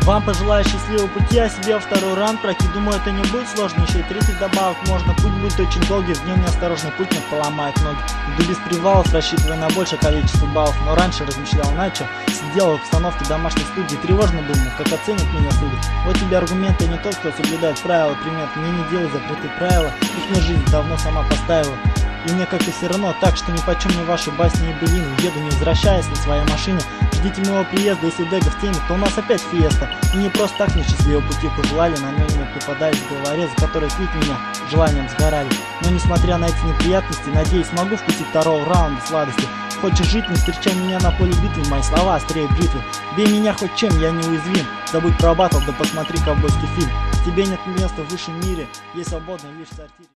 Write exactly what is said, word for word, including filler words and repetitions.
Вам пожелаю счастливого пути, а себе второй раунд пройти. Думаю, это не будет сложно, еще и третий добавок можно. Путь будет очень долгий, в нем неосторожный путник поломает ноги. Иду без привалов, рассчитывая на большее количество баллов. Но раньше размышлял иначе. Сидел в обстановке домашней студии, тревожно думал, как оценят меня судьи. Вот тебе аргументы, не тот, кто соблюдает правила. Пример, мне не делай закрытые правила. Их мне жизнь давно сама поставила. И мне как-то все равно, так что нипочем мне ваши басни и былины. Еду не возвращаясь на своей машине. Ждите моего приезда, если Дега в теме, то у нас опять фиеста. И не просто так мне счастливого пути пожелали, на нем мне преподали в голове, за которые слить меня желанием сгорали. Но несмотря на эти неприятности, надеюсь, смогу вкусить второго раунда сладости. Хочешь жить, не встречай меня на поле битвы, мои слова острее бритвы. Бей меня хоть чем, я неуязвим. Забудь про батл, да посмотри ковбойский фильм. Тебе нет места в высшем мире, есть свободно лишь в сортире.